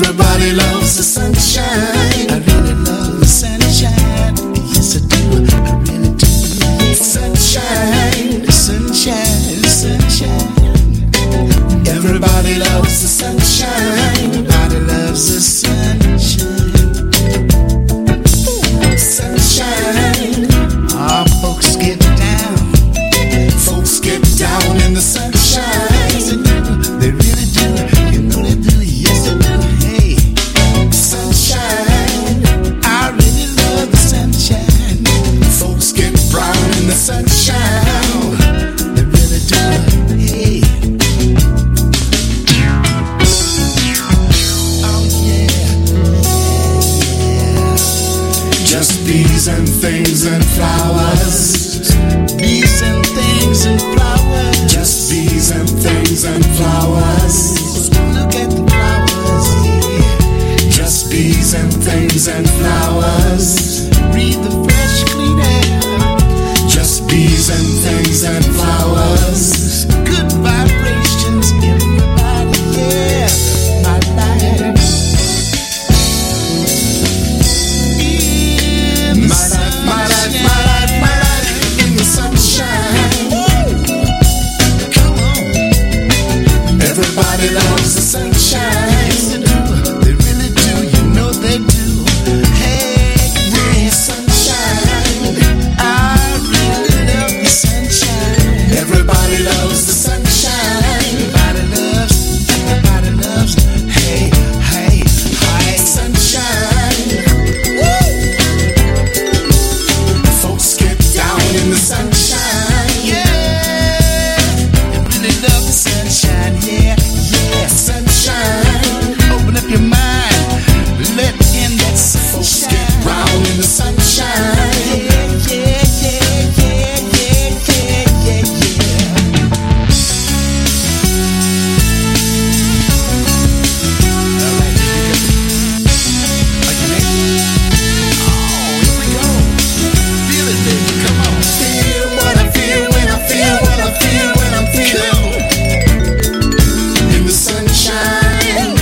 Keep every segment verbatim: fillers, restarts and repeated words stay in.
Everybody loves the sunshine. I really love the sunshine. Yes, I do. I really do. Sunshine, sunshine, sunshine. Everybody loves the sunshine. Everybody loves the sunshine. Sunshine. Our folks get down. Folks get down in the sunshine. They really do. You know they do. Yes, they do. Hey, sunshine. I really love the sunshine. Folks get brown in the sunshine. They really do. Hey. Oh yeah. Yeah. Just bees and things and flowers. Bees and things and flowers. Just bees and things and flowers. Look at the flowers, yeah. Just bees and things and flowers. Breathe the fresh, clean air. Just bees and things and flowers. Good vibrations, everybody, yeah. My life. In the my life, my life, my life, my life. In the sunshine. Come on. Everybody loves the sunshine. Yes, they do. They really do. You know they do. Hey, yeah, sunshine. I really love the sunshine. Everybody loves the sunshine. Everybody loves. Everybody loves. Hey, hey, hey, sunshine. Woo! Folks get down in the sunshine. Yeah, they really love the sunshine. Yeah, yeah, sunshine. Open up your mind. Let in that sunshine. Folks get round in the sunshine. Yeah, yeah, yeah, yeah, yeah, yeah, yeah, yeah. All right, here we go. Are you ready? Oh, here we go. Feel it, baby. Come on. Feel what I feel when I feel what I feel when I'm feeling in the sunshine.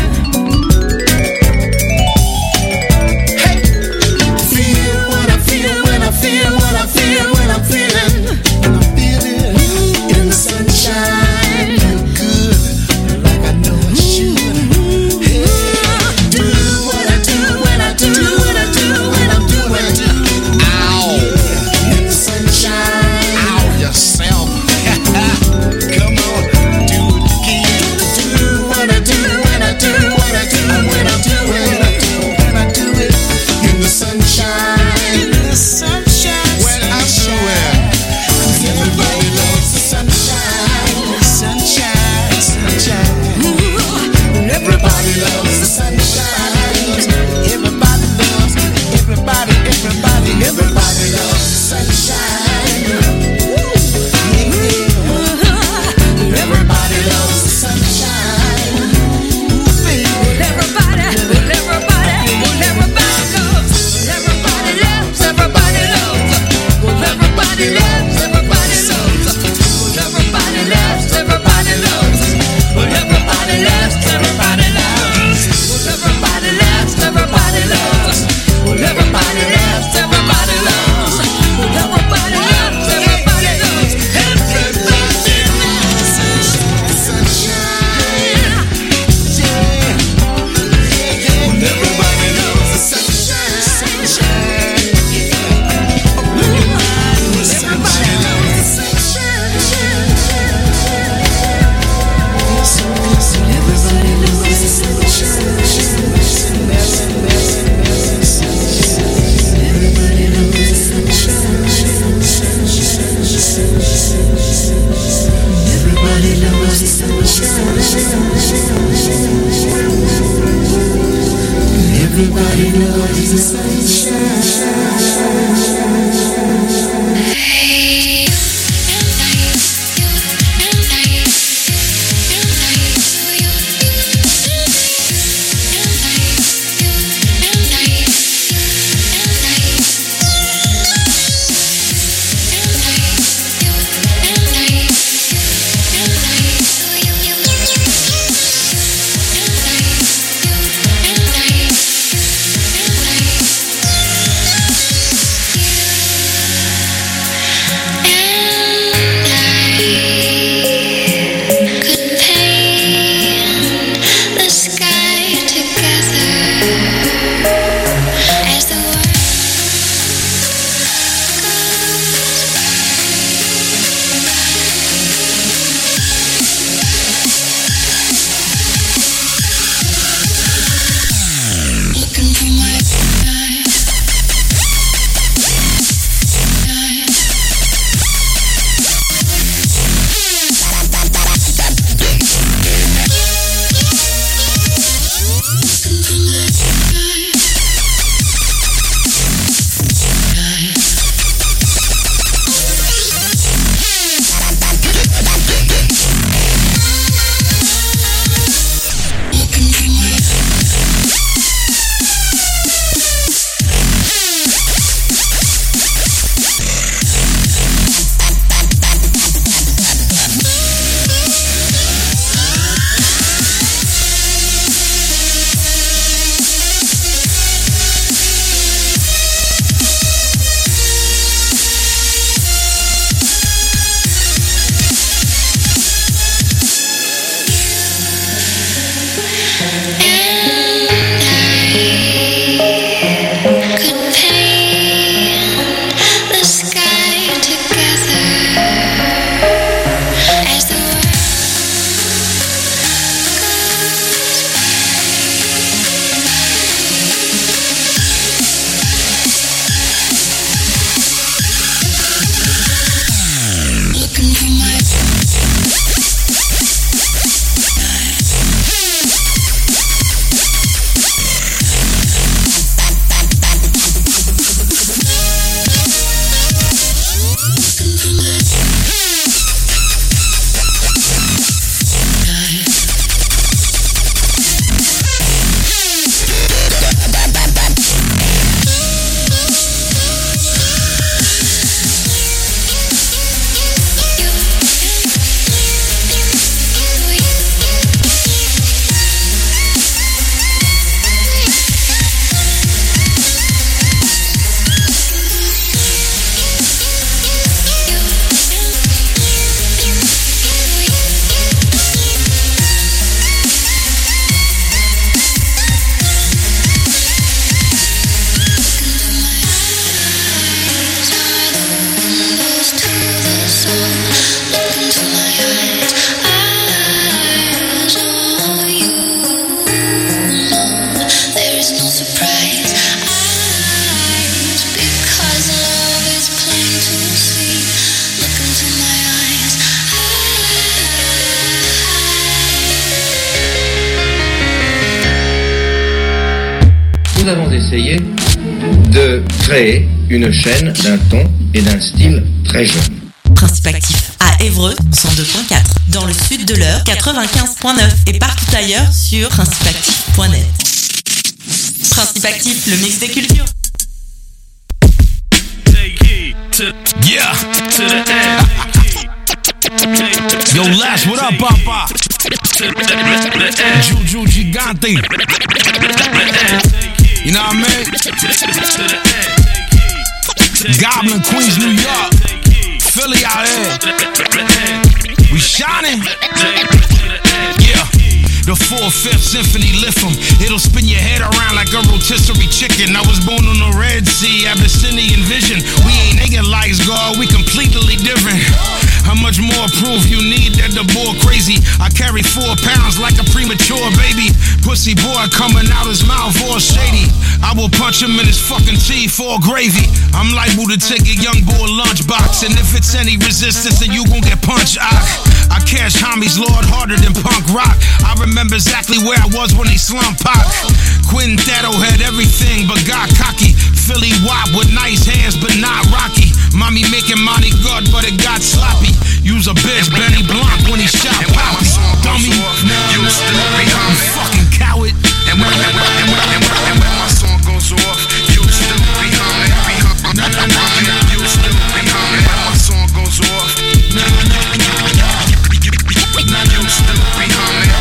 Hey, feel what I feel when I feel what I feel when I'm feeling when I'm feeling in the sunshine. Feel good, like I know I should. Hey, do what I do when I do what I do when I'm doing. Ow, yeah, in the sunshine. Ow, yourself. Come on, do it again. Do what I do when I do what I do when I'm doing. When I do it in the sunshine. In the sunshine. When I'm doing. Everybody loves the sunshine. Sunshine, sunshine. Everybody loves the sunshine. Everybody loves. Everybody, everybody, everybody loves the sunshine. Everybody loves the sunshine. Everybody, everybody, everybody loves. Everybody loves. Everybody loves. Everybody loves. Everybody loves. Everybody loves. Everybody loves. Everybody loves. Everybody loves. Everybody loves. Everybody loves. Everybody loves. Everybody loves. Everybody loves. Everybody loves. Everybody loves The sunshine. Everybody loves the sunshine. Sunshine. Everybody loves the sunshine. Everybody loves the sunshine. Everybody loves the sunshine. Everybody loves the sunshine. Everybody loves the sunshine. Everybody Nous avons essayé de créer une chaîne d'un ton et d'un style très jeune. Principe Actif à Évreux, cent deux point quatre, dans le sud de l'Eure, quatre-vingt-quinze point neuf et partout ailleurs sur principe actif point net. Principe Actif, le mix des cultures. Yeah, to the end. Yo, Lash, what up, Papa? Juju Gigante. You know what I mean? Goblin, Queens, New York. Philly out here. We shining. Yeah. The four-fifth symphony lift 'em. It'll spin your head around like a rotisserie chicken. I was born on the Red Sea, Abyssinian vision. We ain't nigga like God, we completely different. How much more proof you need that the boy crazy? I carry four pounds like a premature baby. Pussy boy coming out his mouth all shady. I will punch him in his fucking teeth for gravy. I'm liable to take a young boy lunchbox, and if it's any resistance, then you gon' get punched. I, I cash homies, Lord, harder than punk rock. I remember exactly where I was when they slump pop. Quintetto had everything but got cocky. Philly wop with nice hands but not rocky. Mommy making money good but it got sloppy. Use a bitch, Benny Blanc when he shot Poppy. Dummy, you still be you fucking coward. And when, and when, and when, and when, and when my song goes off, you still be humming. You still be humming. When my song goes off, you still be humming.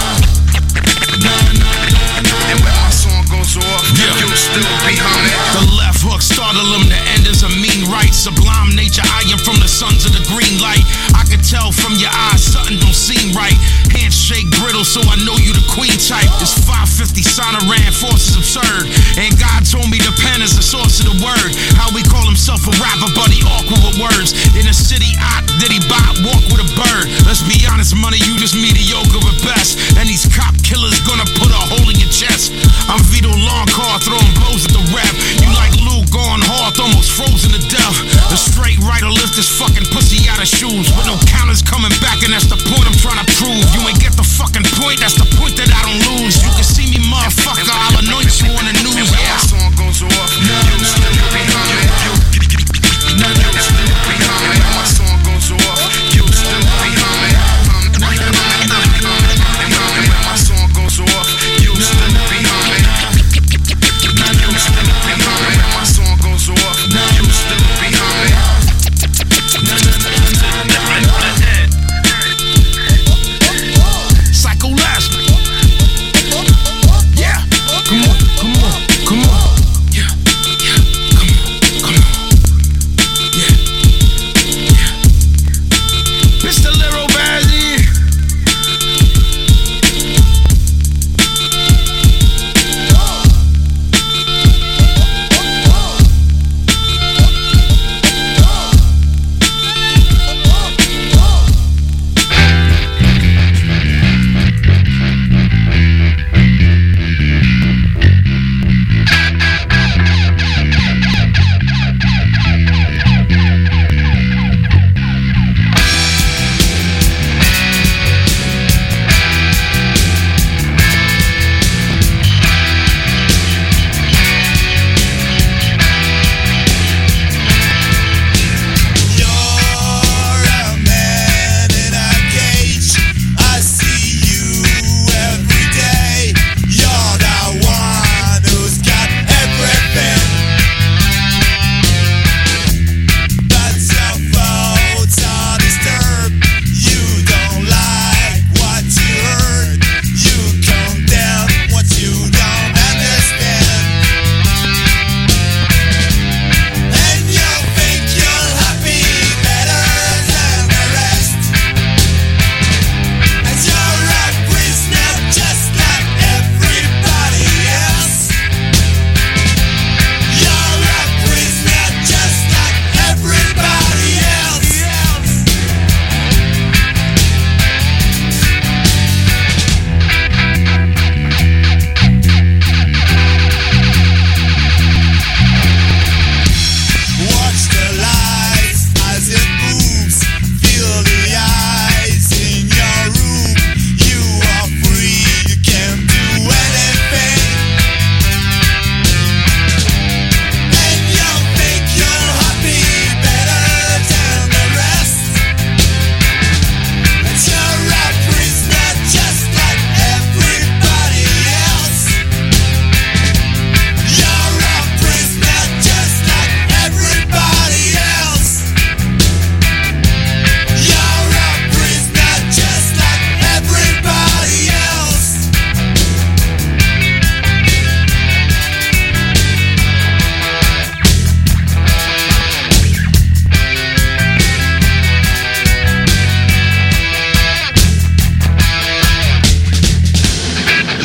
And when my song goes off, you still be humming. The left hook startle him, the end is a mean right. Sublime nature, I am from the sons of the green light. I can tell from your eyes something don't seem right. Handshake brittle, so I know you the queen type. This five fifty Sonoran force is absurd. And God told me the pen is the source of the word. How we call himself a rapper, but he awkward with words. In the city, I did he bop, walk with a bird. Let's be honest, money, you just mediocre at best. And these cop killers gonna put a hole in your chest. I'm Vito Longcar, throwing blows at the rap. You like Luke on Hearth, almost frozen to death. The straight rider lift this fucking pussy out of shoes. With no counters coming back, and that's the point I'm trying to prove. You ain't get the fucking point, that's the point that I don't lose. You can see me, motherfucker, I'll anoint you on the news. And when my song goes off, you still be humming. You still be humming. When my song goes off, you still be humming. And when my song goes off, you still be humming. You still be humming. When my song goes off, you still be humming.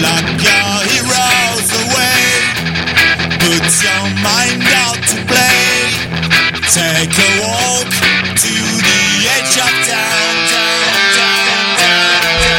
lock your heroes away. Put your mind out to play. Take a walk to the edge of town, town, town, town, town.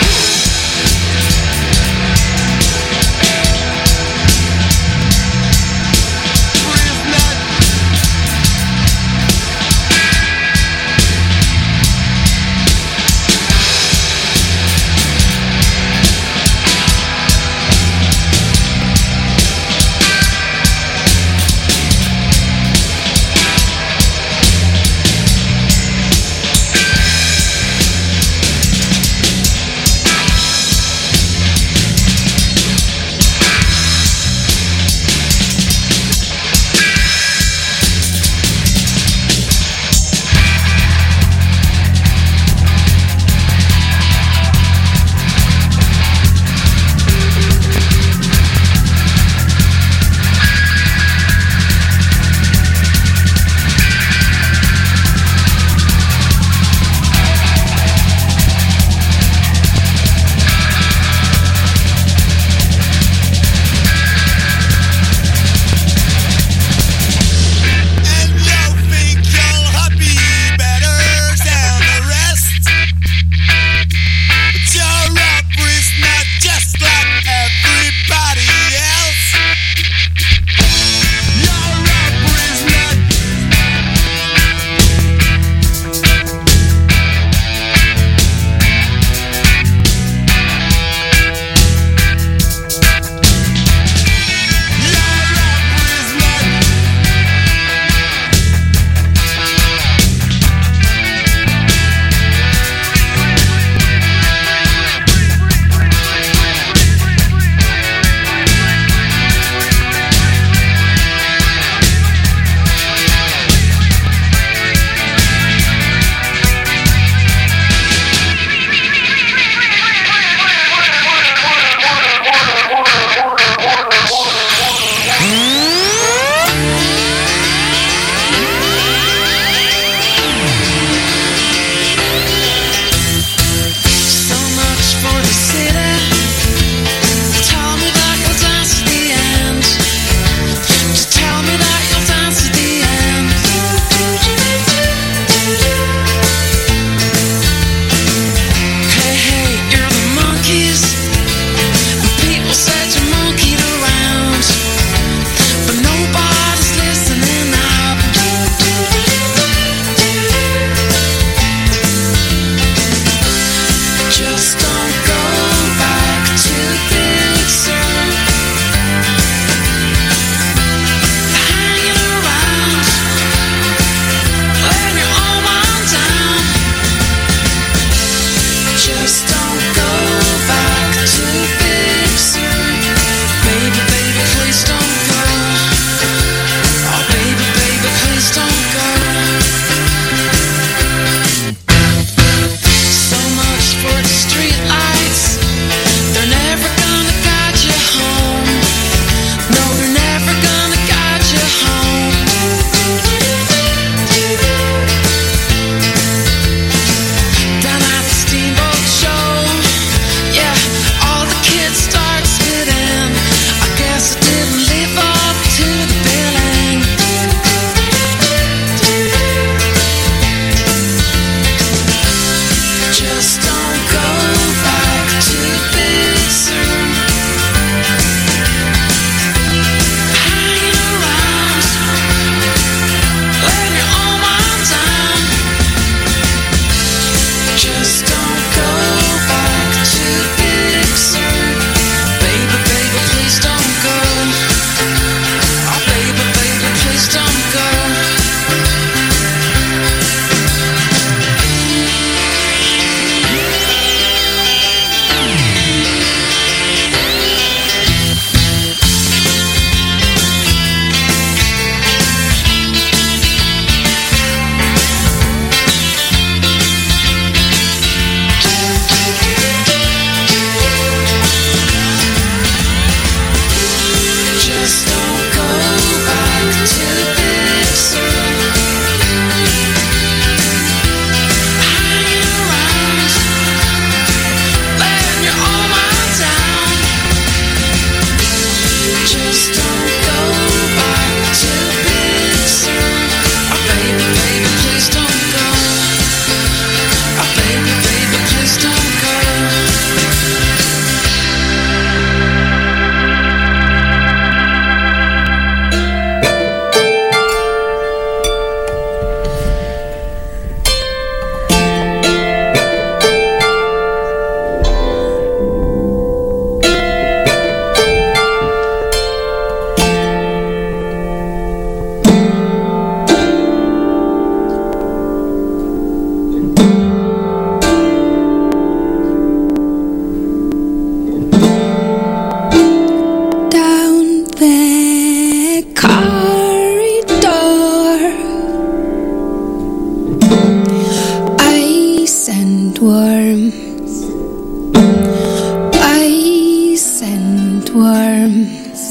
sandworms.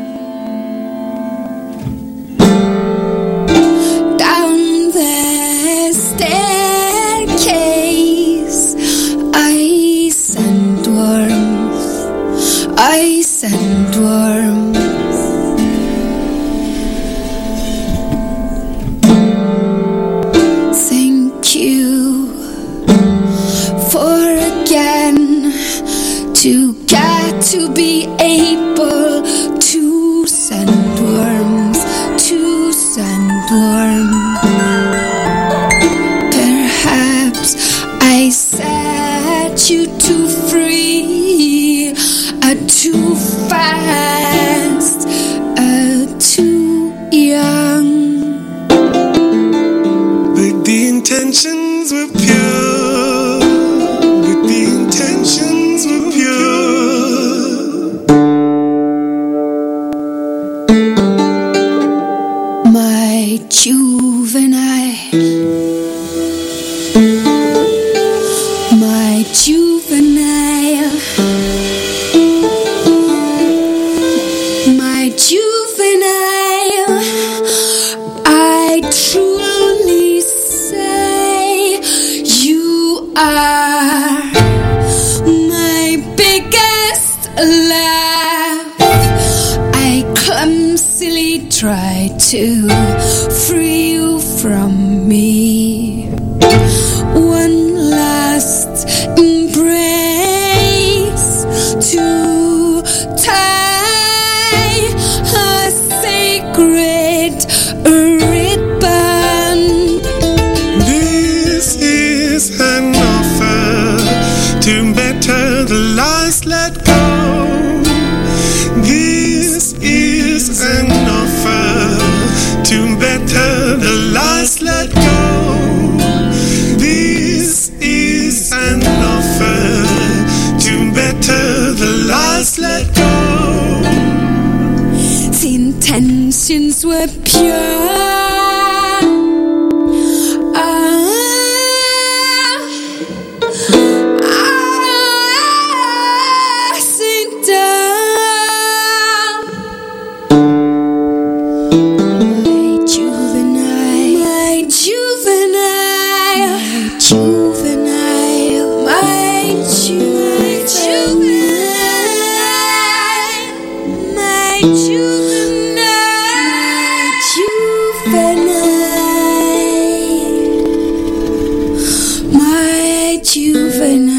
Down the staircase, ice and worms, ice and worms. Thank you for again to get to be able to send worms, to send worms. Perhaps I set you too free, uh, too fast, uh, too young. But the intentions were pure. But the intentions were pure. My juvenile, my juvenile, my juvenile, I truly say you are my biggest laugh. I clumsily try to free you from me. One last embrace to tie a sacred ribbon. This is an offer to better the lies let go. This is an offer to better the lies let go. This is an offer to better the lies let go. The intentions were pure. Ah, ah, sit down. My juvenile, my juvenile, my juvenile, my ju- juvenile, my juvenile, juvenile, my juvenile.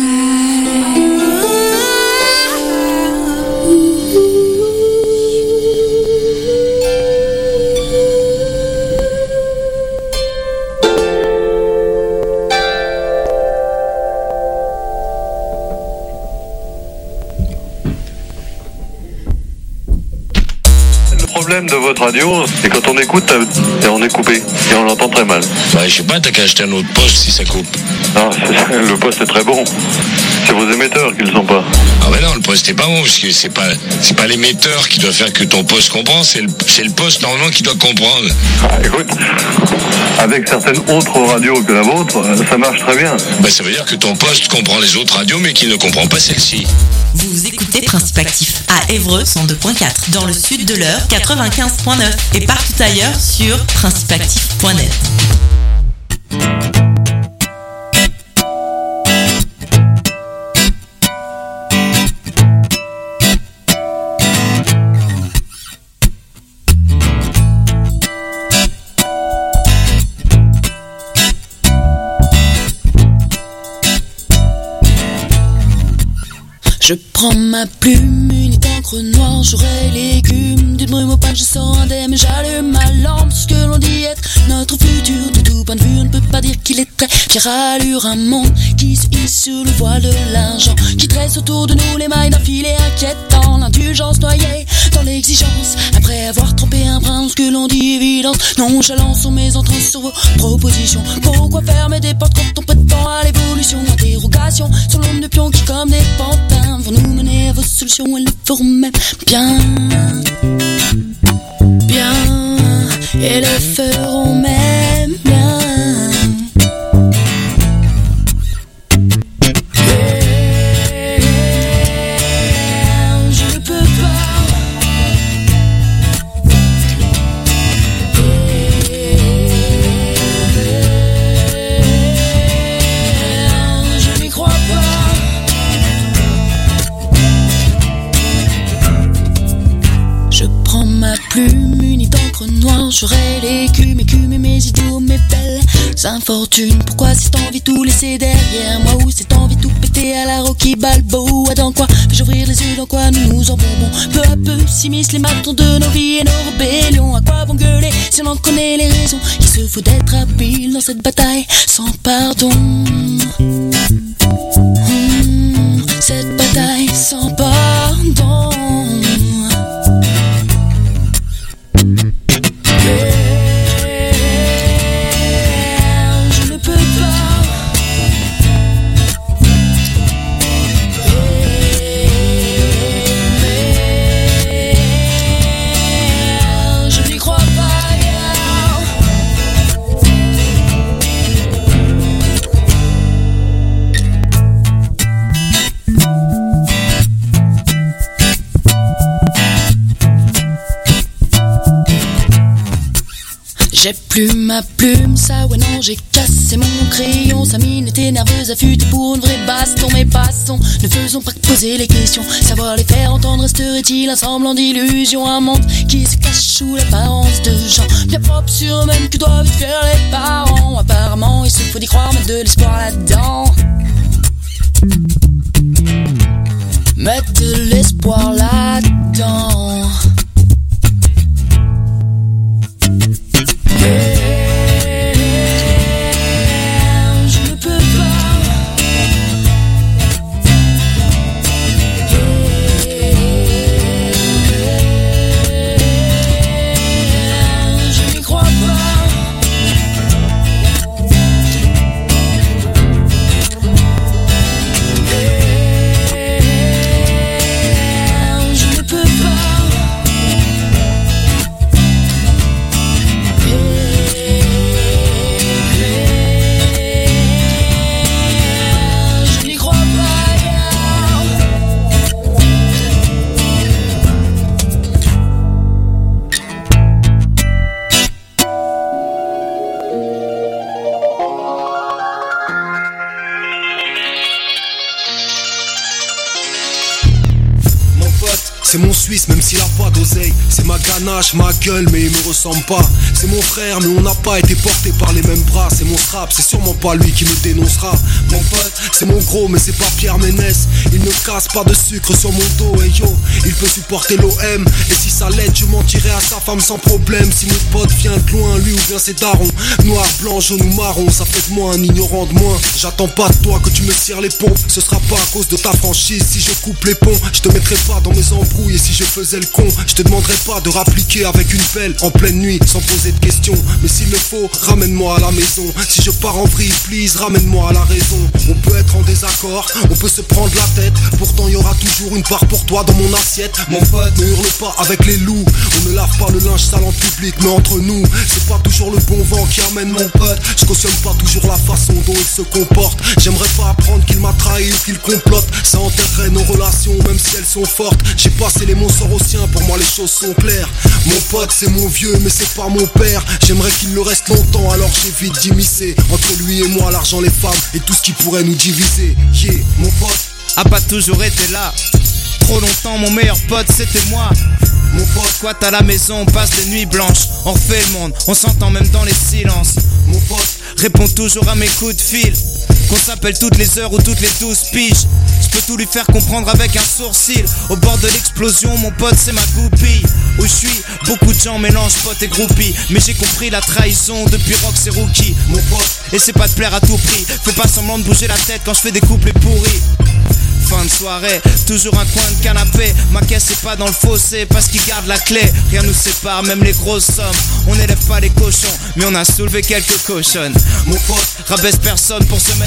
Le problème de votre radio, c'est quand on écoute, et on est coupé, et on l'entend très mal. Ouais, je sais pas, t'as qu'à acheter un autre poste si ça coupe. Non, c'est- le poste est très bon. C'est vos émetteurs qui le sont pas. Ah ouais non, le poste est pas bon, parce que c'est pas, c'est pas l'émetteur qui doit faire que ton poste comprend, c'est le, c'est le poste normalement qui doit comprendre. Ah, écoute, avec certaines autres radios que la vôtre, ça marche très bien. Bah ça veut dire que ton poste comprend les autres radios, mais qu'il ne comprend pas celle-ci. Vous écoutez Principe Actif à Évreux cent deux point quatre, dans le sud de l'Eure quatre-vingt-quinze point neuf et partout ailleurs sur principe actif point net. Je prends ma plume, une encre noire, j'aurai légumes, d'une brume au pain, je sens indemne, j'allume ma lampe, ce que l'on dit être notre futur, de tout point de vue, on ne peut pas dire qu'il est très fier allure, un monde qui se hisse sur le voile de l'argent, qui tresse autour de nous les mailles d'un filet inquiétant, l'indulgence noyée dans l'exigence, après avoir trempé un brin, ce que l'on dit évidence, nonchalance sur mes entrants, sur vos propositions, pourquoi fermer des portes quand on peut de temps à l'évolution, interrogation sur l'homme de pion qui comme des pantins vont nous mener à vos solutions, elles le feront même bien, bien, et le feront même bien. Yeah, je ne peux pas plume unie d'encre noire, j'aurais l'écume, écume mes idiots, mes belles infortunes. Pourquoi cette envie tout laisser derrière moi, ou cette envie tout péter à la Rocky Balboa? Dans quoi fais-je ouvrir les yeux, dans quoi nous nous embourbons? Peu à peu s'immiscent les matons de nos vies et nos rébellions. À quoi vont gueuler si on en connaît les raisons? Il se faut d'être habile dans cette bataille sans pardon. Mmh, cette bataille sans pardon. J'ai plus ma plume, ça ouais non, j'ai cassé mon crayon. Sa mine était nerveuse, affûtée pour une vraie baston. Mais passons, ne faisons pas que poser les questions. Savoir les faire entendre, resterait-il un semblant d'illusion? Un monde qui se cache sous l'apparence de gens bien propres sur eux-mêmes que doivent faire les parents. Apparemment, il se faut d'y croire, mettre de l'espoir là-dedans. Mettre de l'espoir là-dedans. C'est mon Suisse même s'il a pas d'oseille. C'est ma ganache, ma gueule mais il me ressemble pas. C'est mon frère mais on n'a pas été porté par les mêmes bras. C'est mon strap, c'est sûrement pas lui qui me dénoncera. Mon pote, c'est mon gros mais c'est pas Pierre Ménès. Il ne casse pas de sucre sur mon dos. Et yo, il peut supporter l'O M. Et si ça l'aide je mentirai à sa femme sans problème. Si mon pote vient de loin, lui ou bien c'est daron. Noir, blanc, jaune ou marron, ça fait de moi un ignorant de moins. J'attends pas de toi que tu me tires les pompes. Ce sera pas à cause de ta franchise. Si je coupe les ponts, je te mettrai pas dans mes embrouilles. Et si je faisais le con, je te demanderais pas de rappliquer avec une pelle en pleine nuit sans poser de questions. Mais s'il le faut, ramène-moi à la maison. Si je pars en vrille, please, ramène-moi à la raison. On peut être en désaccord, on peut se prendre la tête. Pourtant y aura toujours une part pour toi dans mon assiette. Mon pote, ne hurle pas avec les loups. On ne lave pas le linge sale en public, mais entre nous, c'est pas toujours le bon vent qui amène mon pote. Je cautionne pas toujours la façon dont il se comporte. J'aimerais pas apprendre qu'il m'a trahi ou qu'il complote. Ça enterrerait nos relations même si elles sont fortes. J'ai passé les mots sorossiens, pour moi les choses sont claires. Mon pote c'est mon vieux mais c'est pas mon père. J'aimerais qu'il le reste longtemps alors j'évite d'immiscer entre lui et moi l'argent, les femmes et tout ce qui pourrait nous diviser. Yeah, mon pote a pas toujours été là. Trop longtemps mon meilleur pote c'était moi. Mon pote, quoi t'as la maison, on passe des nuits blanches. On refait le monde, on s'entend même dans les silences. Mon pote répond toujours à mes coups de fil. Qu'on s'appelle toutes les heures ou toutes les douze piges. Je peux tout lui faire comprendre avec un sourcil. Au bord de l'explosion, mon pote c'est ma goupille. Où je suis, beaucoup de gens mélangent pote et groupie. Mais j'ai compris la trahison depuis Rox et Rookie. Mon pote, et c'est pas de plaire à tout prix. Fais pas semblant de bouger la tête quand je fais des couplets pourris. Fin de soirée, toujours un coin de canapé. Ma caisse est pas dans le fossé parce qu'il garde la clé. Rien nous sépare, même les grosses sommes. On n'élève pas les cochons, mais on a soulevé quelques cochonnes. Mon pote rabaisse personne pour se mettre